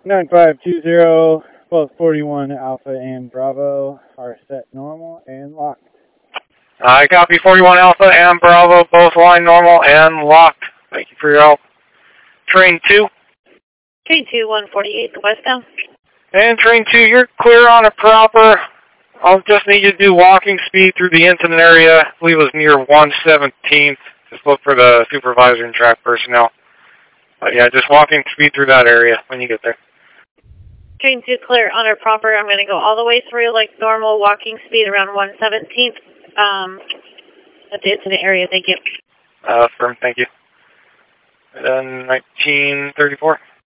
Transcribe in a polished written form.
9520, both 41 Alpha and Bravo are set normal and locked. I copy 41 Alpha and Bravo, both line normal and locked. Thank you for your help. Train 2. Train 2, 148, westbound. And Train 2, you're clear on a proper. I'll just need you to do walking speed through the incident area. I believe it was near 117th. Just look for the supervisor and track personnel. But yeah, just walking speed through that area when you get there. Train 2 clear on our proper. I'm going to go all the way through like normal walking speed around 117th at the incident area. Thank you. Firm, thank you. And then 1934.